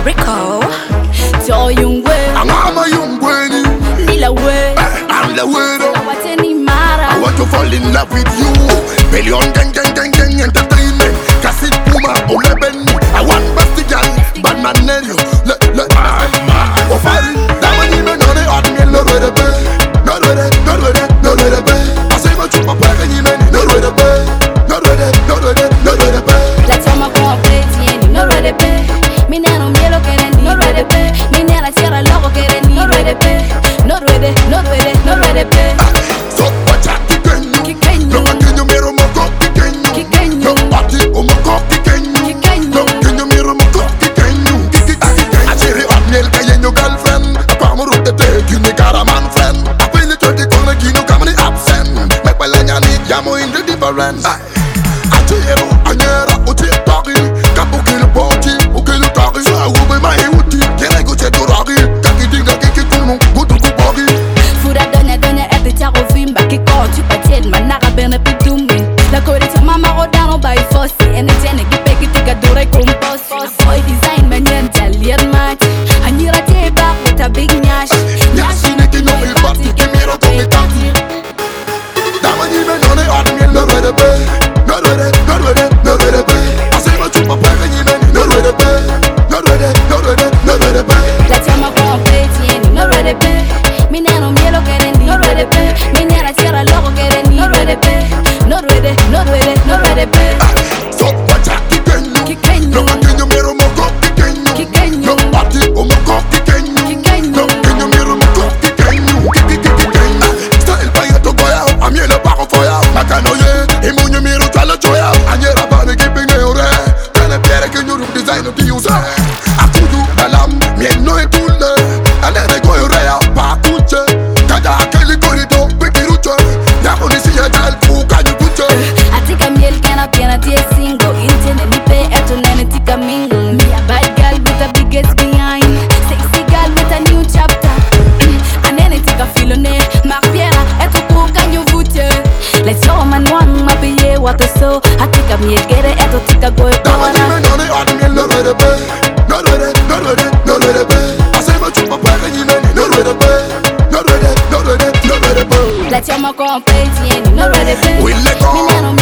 Rico, to Yungwe, Angama Yungweni, Milawe, I'm the widow. Wateni Mara. I want to fall in love with you. Million gang entertainment. Kassit Puma, Ole Benny. I want Bastigan, but man Nelio. Ofari, Damani Menone, Admiral, no way to pay. Not with it. I say my chupa pack and you many, not with it. Not with it. Let's all my company, no ready pay. Minano Mielo can no ready pay. Minera Sierra Logo can no ready pay. Not ready pay. So what I kick no one can you mirror my cock kicking. No party on my cock kicking. No can you mirror my cock kicking. I cheer it on Neil Kayen, your girlfriend. I come root the take you, the caraman friend. I feel it to the corner, you know, come in absent. Make my line, Yamo in the difference. I cheer you, I never put it talking. Kapuki, Ponti, Ukilu talking. So I will be my hoodie. Can I go check to Rocky? Taki Dinga, Kiki Kuno, go to Kubogi. Fura donna at the Taro Vim, back it called you, but yet my Nara benefit to me. La Corita Mama Rodano by Fossi, and the Jenny Peggy take a Dore Compost. Boy design my name, Italian match. And you're a tape back with a big nash. Yes, you need to know me, but you give me a topic. That one even on the army, no way to pay. Not with it. I say my chupa pack and you many, no way to pay. Not with it. Let's all my company, no ready pay. Minano Mielo can no ready pay. Minera Sierra Logo can no ready pay. Not ready pay. So what I kicking. No one can you mirror my cock kicking. No party on my cock kicking. No can you mirror my cock kicking. Style by to go out. I'm yellow back for you. I can't know you. Imunyo miro tala choya. And you're about to keep it ore. Can I bear can you design of the user? I could do dalam. Me no e pulle. And then I go ore. Patuche. Kada akeli corridor. Pipi ruche. Ya only see a child who can you put I think I'm yell can I tear single. Internet ni pay at on any tika mingle. Me a bad girl with the biggest behind. Sexy girl with a new chapter. And then it take a feel on it. Mark Pierre, et au can you vote? Let's go man one ma paye what so. I think I'm yell get it at tika go corner. No ready pay. Not ready pay. I say my chupa pack and you many, no ready pay. Not ready pay. Let's all my company, no ready pay. We let go.